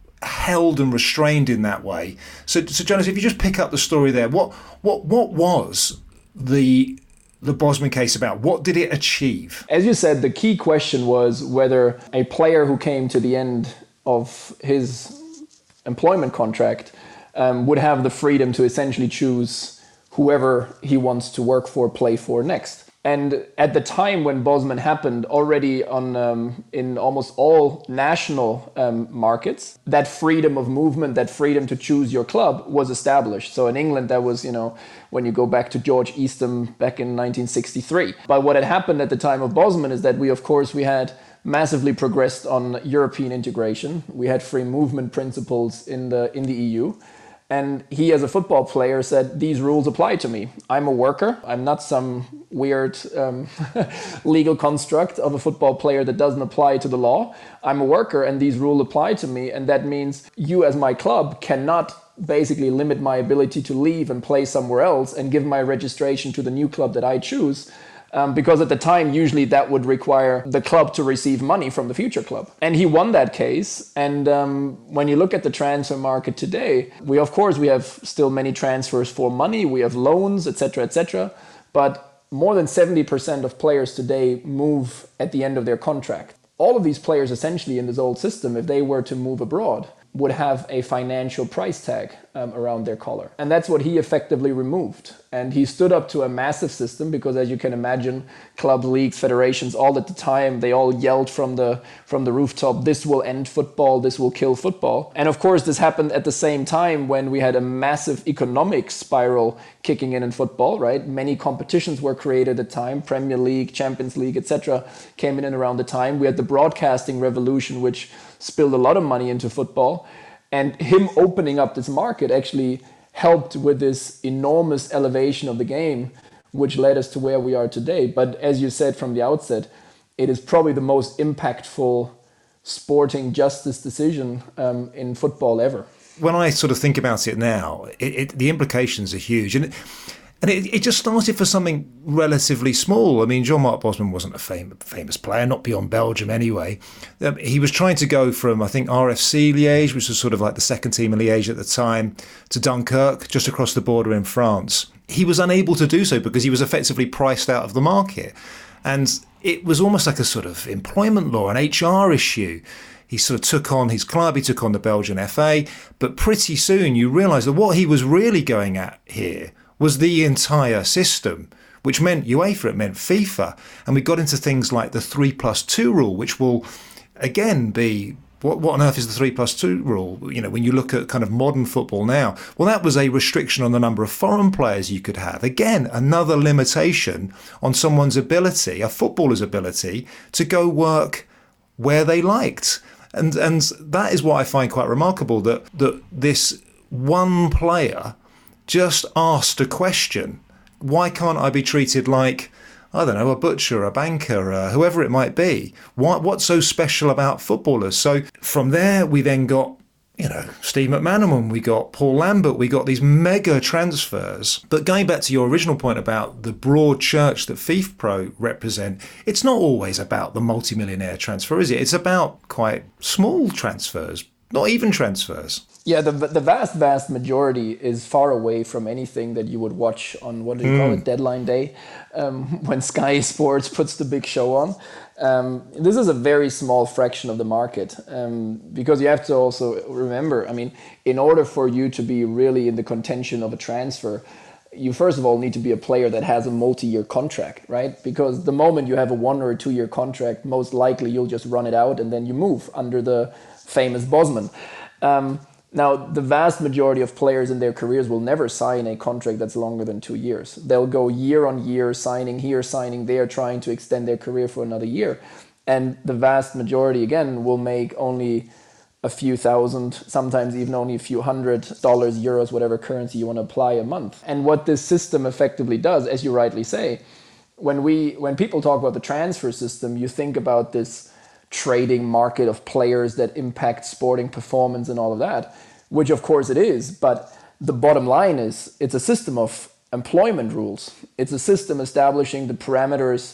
C: held and restrained in that way. So, so Jonas, if you just pick up the story there, what what what was the the Bosman case about? What did it achieve?
M: As you said, the key question was whether a player who came to the end of his employment contract um, would have the freedom to essentially choose whoever he wants to work for, play for next. And at the time when Bosman happened, already on um, in almost all national um, markets, that freedom of movement, that freedom to choose your club was established. So in England, that was, you know, when you go back to George Eastham back in nineteen sixty-three. But what had happened at the time of Bosman is that we, of course, we had massively progressed on European integration. We had free movement principles in the in the E U. And he, as a football player, said, these rules apply to me. I'm a worker. I'm not some weird um, legal construct of a football player that doesn't apply to the law. I'm a worker, and these rules apply to me. And that means you, as my club, cannot basically limit my ability to leave and play somewhere else and give my registration to the new club that I choose. Um, because at the time, usually that would require the club to receive money from the future club. And he won that case. And um, when you look at the transfer market today, we, of course, we have still many transfers for money. We have loans, et cetera, et cetera. But more than seventy percent of players today move at the end of their contract. All of these players, essentially, in this old system, if they were to move abroad, would have a financial price tag um, around their collar. And that's what he effectively removed. And he stood up to a massive system because, as you can imagine, clubs, leagues, federations, all at the time, they all yelled from the from the rooftop, this will end football, this will kill football. And of course, this happened at the same time when we had a massive economic spiral kicking in in football, right? Many competitions were created at the time, Premier League, Champions League, et cetera, came in and around the time. We had the broadcasting revolution, which spilled a lot of money into football. And him opening up this market actually helped with this enormous elevation of the game, which led us to where we are today. But as you said from the outset, it is probably the most impactful sporting justice decision um, in football ever.
C: When I sort of think about it now, it, it, the implications are huge. And it, And it, it just started for something relatively small. I mean, Jean-Marc Bosman wasn't a fam- famous player, not beyond Belgium anyway. Um, he was trying to go from, I think, R F C Liège, which was sort of like the second team in Liège at the time, to Dunkirk, just across the border in France. He was unable to do so because he was effectively priced out of the market. And it was almost like a sort of employment law, an H R issue. He sort of took on his club, he took on the Belgian F A, but pretty soon you realise that what he was really going at here was the entire system, which meant UEFA, it meant FIFA. And we got into things like the three plus two rule, which will, again, be, what, what on earth is the three plus two rule? You know, when you look at kind of modern football now, well, that was a restriction on the number of foreign players you could have. Again, another limitation on someone's ability, a footballer's ability, to go work where they liked. And and that is what I find quite remarkable, that that this one player just asked a question. Why can't I be treated like, I don't know, a butcher, a banker, uh, whoever it might be? Why, what's so special about footballers? So from there, we then got, you know, Steve McManaman, we got Paul Lambert, we got these mega transfers. But going back to your original point about the broad church that FIFPro represent, it's not always about the multimillionaire transfer, is it? It's about quite small transfers, not even transfers.
M: Yeah, the the vast, vast majority is far away from anything that you would watch on, what do you mm. call it, Deadline Day, um, when Sky Sports puts the big show on. Um, this is a very small fraction of the market, um, because you have to also remember, I mean, in order for you to be really in the contention of a transfer, you first of all need to be a player that has a multi-year contract, right? Because the moment you have a one or a two-year contract, most likely you'll just run it out and then you move under the famous Bosman. Um, Now, the vast majority of players in their careers will never sign a contract that's longer than two years. They'll go year on year, signing here, signing there, trying to extend their career for another year. And the vast majority, again, will make only a few thousand, sometimes even only a few hundred dollars, euros, whatever currency you want to apply a month. And what this system effectively does, as you rightly say, when we when people talk about the transfer system, you think about this trading market of players that impact sporting performance and all of that, which of course it is. But the bottom line is it's a system of employment rules. It's a system establishing the parameters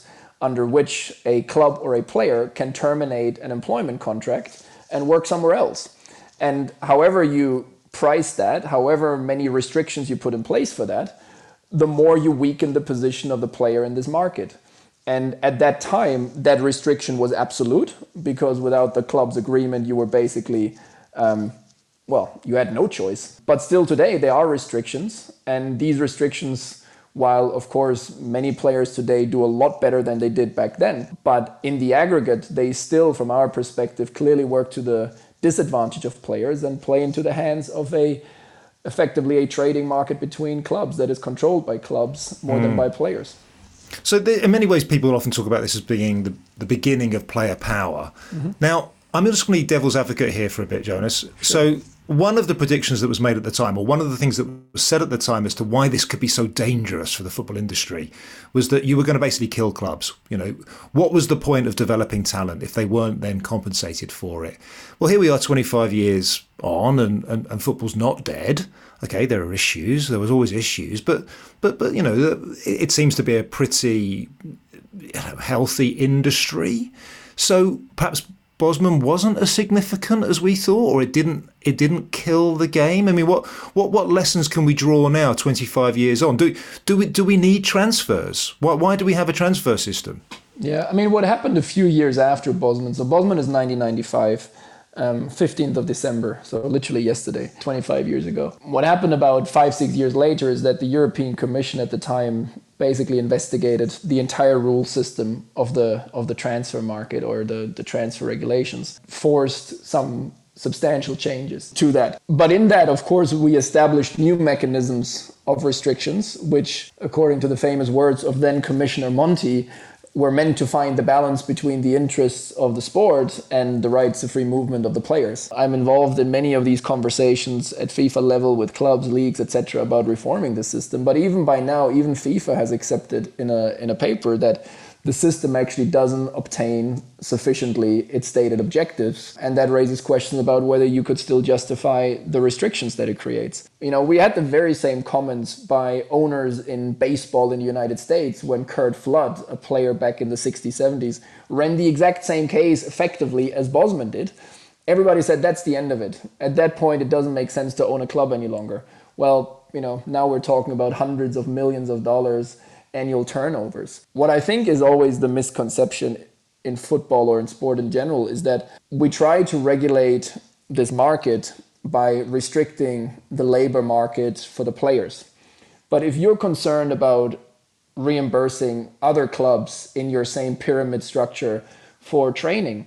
M: under which a club or a player can terminate an employment contract and work somewhere else. And however you price that, however many restrictions you put in place for that, the more you weaken the position of the player in this market. And at that time, that restriction was absolute, because without the club's agreement, you were basically, um, well, you had no choice. But still today, there are restrictions. And these restrictions, while of course many players today do a lot better than they did back then, but in the aggregate, they still, from our perspective, clearly work to the disadvantage of players and play into the hands of a effectively a trading market between clubs that is controlled by clubs more mm. than by players.
C: So there, in many ways, people often talk about this as being the, the beginning of player power. Mm-hmm. Now, I'm just going to be devil's advocate here for a bit, Jonas. Sure. So one of the predictions that was made at the time, or one of the things that was said at the time as to why this could be so dangerous for the football industry, was that you were going to basically kill clubs. You know, what was the point of developing talent if they weren't then compensated for it? Well, here we are twenty-five years on, and, and, and football's not dead. Okay, there are issues. There was always issues, but but but you know, it, it seems to be a pretty you know, healthy industry. So perhaps Bosman wasn't as significant as we thought, or it didn't it didn't kill the game. I mean, what what what lessons can we draw now, twenty-five years on? Do do we do we need transfers? Why why do we have a transfer system?
M: Yeah, I mean, what happened a few years after Bosman? So Bosman is nineteen ninety-five. Um, fifteenth of December, so literally yesterday, twenty-five years ago. What happened about five, six years later is that the European Commission at the time basically investigated the entire rule system of the of the transfer market, or the, the transfer regulations, forced some substantial changes to that. But in that, of course, we established new mechanisms of restrictions, which, according to the famous words of then Commissioner Monti, were meant to find the balance between the interests of the sport and the rights of free movement of the players. I'm involved in many of these conversations at FIFA level with clubs, leagues, et cetera about reforming the system. But even by now, even FIFA has accepted in a in a paper that the system actually doesn't obtain sufficiently its stated objectives. And that raises questions about whether you could still justify the restrictions that it creates. You know, we had the very same comments by owners in baseball in the United States when Curt Flood, a player back in the sixties, seventies, ran the exact same case effectively as Bosman did. Everybody said that's the end of it. At that point, it doesn't make sense to own a club any longer. Well, you know, now we're talking about hundreds of millions of dollars annual turnovers. What I think is always the misconception in football or in sport in general is that we try to regulate this market by restricting the labor market for the players. But if you're concerned about reimbursing other clubs in your same pyramid structure for training,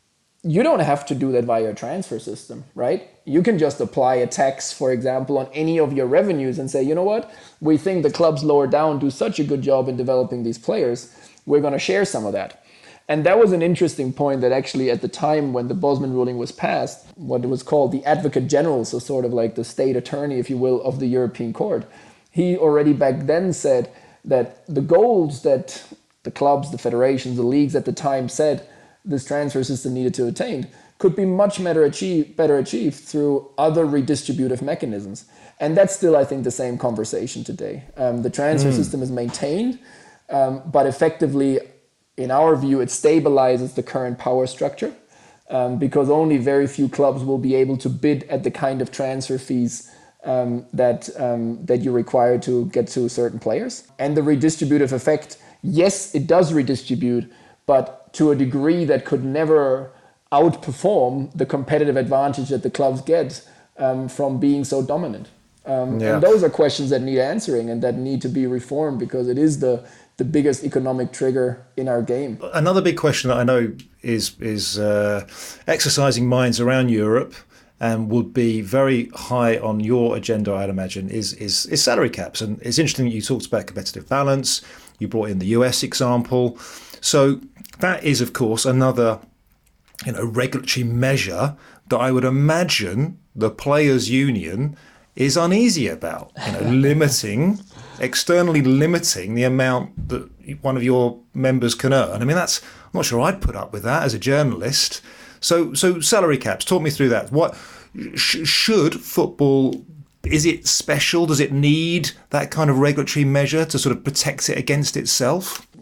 M: you don't have to do that via a transfer system, right? You can just apply a tax, for example, on any of your revenues and say, you know what, we think the clubs lower down do such a good job in developing these players, we're going to share some of that. And that was an interesting point that actually at the time when the Bosman ruling was passed, what was called the Advocate General, so sort of like the state attorney, if you will, of the European Court, he already back then said that the goals that the clubs, the federations, the leagues at the time said this transfer system needed to attain could be much better achieved, better achieved through other redistributive mechanisms. And that's still, I think, the same conversation today. Um, the transfer mm. system is maintained, um, but effectively, in our view, it stabilizes the current power structure um, because only very few clubs will be able to bid at the kind of transfer fees um, that, um, that you require to get to certain players. And the redistributive effect, yes, it does redistribute, but to a degree that could never outperform the competitive advantage that the clubs get um, from being so dominant. Um, yeah. And those are questions that need answering and that need to be reformed because it is the, the biggest economic trigger in our game.
C: Another big question that I know is, is uh, exercising minds around Europe and would be very high on your agenda, I'd imagine, is, is, is salary caps. And it's interesting that you talked about competitive balance. You brought in the U S example. So that is, of course, another you know, regulatory measure that I would imagine the Players' Union is uneasy about, you know, limiting, externally limiting the amount that one of your members can earn. I mean, that's, I'm not sure I'd put up with that as a journalist. So, so salary caps, talk me through that. What sh- should football, is it special? Does it need that kind of regulatory measure to sort of protect it against itself?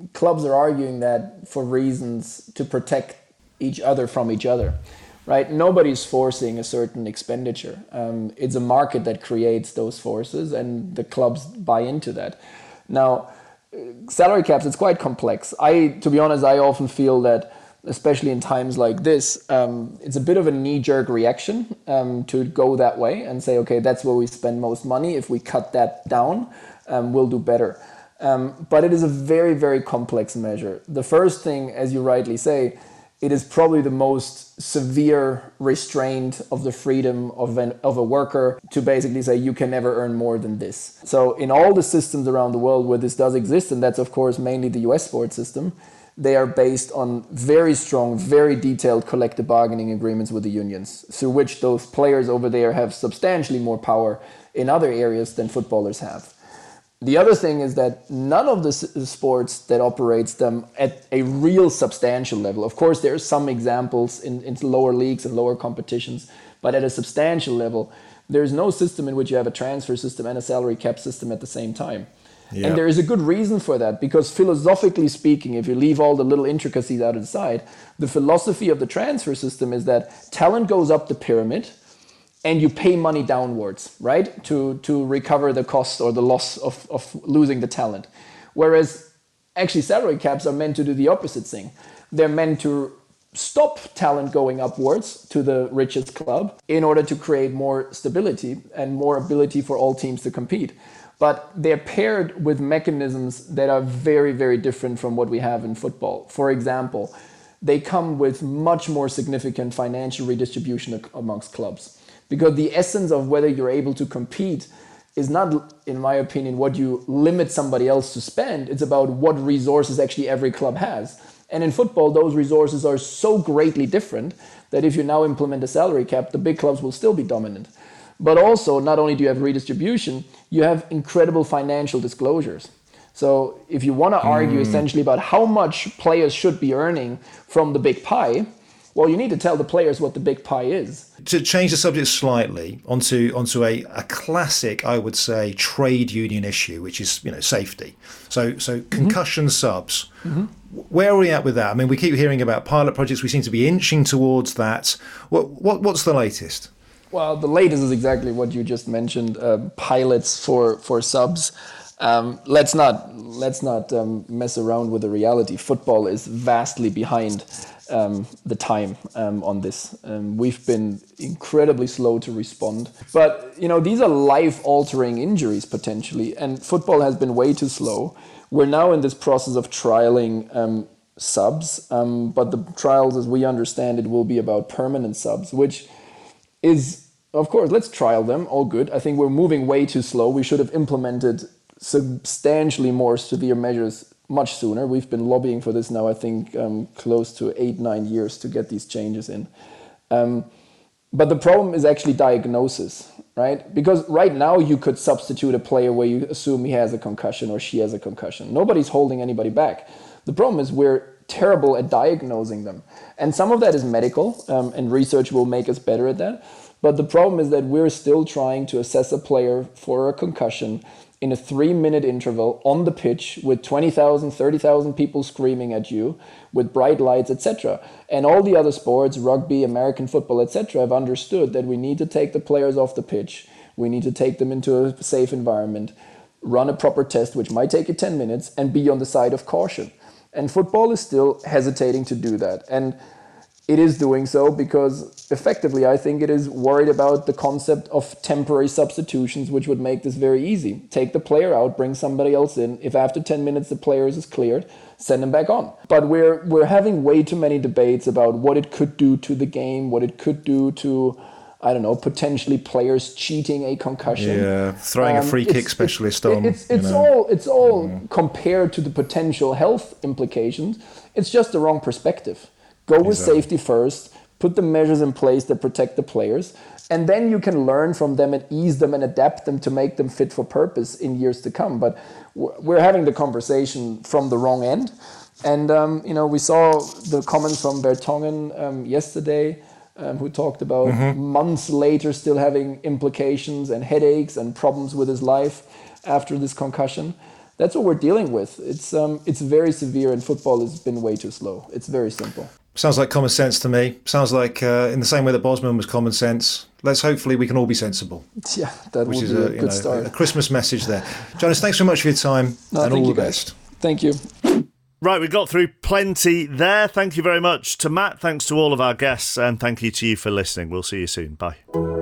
M: clubs are arguing that for reasons to protect each other from each other, right? Nobody's forcing a certain expenditure. Um, it's a market that creates those forces, and the clubs buy into that. Now, salary caps, it's quite complex. I, to be honest, I often feel that, especially in times like this, um, it's a bit of a knee-jerk reaction um, to go that way and say, okay, that's where we spend most money. If we cut that down, um, we'll do better. Um, but it is a very, very complex measure. The first thing, as you rightly say, it is probably the most severe restraint of the freedom of an of a worker to basically say you can never earn more than this. So in all the systems around the world where this does exist, and that's of course mainly the U S sports system, they are based on very strong, very detailed collective bargaining agreements with the unions, through which those players over there have substantially more power in other areas than footballers have. The other thing is that none of the sports that operates them at a real substantial level, of course there are some examples in, in lower leagues and lower competitions, but at a substantial level, there's no system in which you have a transfer system and a salary cap system at the same time. Yeah. And there is a good reason for that, because philosophically speaking, if you leave all the little intricacies out of the side, the philosophy of the transfer system is that talent goes up the pyramid, and you pay money downwards, right, to, to recover the cost or the loss of, of losing the talent. Whereas actually salary caps are meant to do the opposite thing. They're meant to stop talent going upwards to the richest club in order to create more stability and more ability for all teams to compete. But they're paired with mechanisms that are very, very different from what we have in football. For example, they come with much more significant financial redistribution amongst clubs. Because the essence of whether you're able to compete is not, in my opinion, what you limit somebody else to spend. It's about what resources actually every club has. And in football, those resources are so greatly different that if you now implement a salary cap, the big clubs will still be dominant. But also, not only do you have redistribution, you have incredible financial disclosures. So if you want to argue mm. essentially about how much players should be earning from the big pie, well, you need to tell the players what the big pie is.
C: To change the subject slightly onto onto a, a classic, I would say, trade union issue, which is, you know, safety. So so concussion mm-hmm. subs. Mm-hmm. Where are we at with that? I mean, we keep hearing about pilot projects. We seem to be inching towards that. What what what's the latest?
M: Well, the latest is exactly what you just mentioned. Uh, pilots for for subs. Um, let's not let's not um, mess around with the reality. Football is vastly behind Um, the time um, on this. Um, we've been incredibly slow to respond. But, you know, these are life-altering injuries potentially, and football has been way too slow. We're now in this process of trialing um, subs, um, but the trials, as we understand it, will be about permanent subs, which is, of course, let's trial them, all good. I think we're moving way too slow. We should have implemented substantially more severe measures much sooner. We've been lobbying for this now, I think, um, close to eight, nine years to get these changes in. Um, but the problem is actually diagnosis, right? Because right now you could substitute a player where you assume he has a concussion or she has a concussion. Nobody's holding anybody back. The problem is we're terrible at diagnosing them. And some of that is medical, um, and research will make us better at that. But the problem is that we're still trying to assess a player for a concussion in a three-minute interval on the pitch with twenty thousand, thirty thousand people screaming at you, with bright lights, et cetera. And all the other sports, rugby, American football, et cetera, have understood that we need to take the players off the pitch. We need to take them into a safe environment, run a proper test, which might take you ten minutes, and be on the side of caution. And football is still hesitating to do that. And it is doing so because effectively I think it is worried about the concept of temporary substitutions, which would make this very easy. Take the player out, bring somebody else in. If after ten minutes the player is cleared, send him back on. But we're we're having way too many debates about what it could do to the game, what it could do to, I don't know, potentially players cheating a concussion.
C: Yeah, throwing um, a free kick specialist
M: it's,
C: on.
M: It's, it's
C: you know.
M: all it's all
C: mm.
M: compared to the potential health implications. It's just the wrong perspective. Go with exactly. safety first, put the measures in place that protect the players, and then you can learn from them and ease them and adapt them to make them fit for purpose in years to come. But we're having the conversation from the wrong end. And, um, you know, we saw the comments from Vertonghen um, yesterday, um, who talked about mm-hmm. months later still having implications and headaches and problems with his life after this concussion. that's what we're dealing with. It's um, it's very severe, and football has been way too slow. It's very simple.
C: Sounds like common sense to me. Sounds like uh, in the same way that Bosman was common sense. Let's hopefully we can all be sensible.
M: Yeah, that
C: which
M: would
C: is
M: be a,
C: a,
M: good
C: you know,
M: start.
C: a Christmas message there. Jonas, thanks so much for your time
M: no,
C: and all
M: you
C: the
M: guys.
C: best.
M: Thank you.
B: Right, we got through plenty there. Thank you very much to Matt. Thanks to all of our guests, and thank you to you for listening. We'll see you soon. Bye.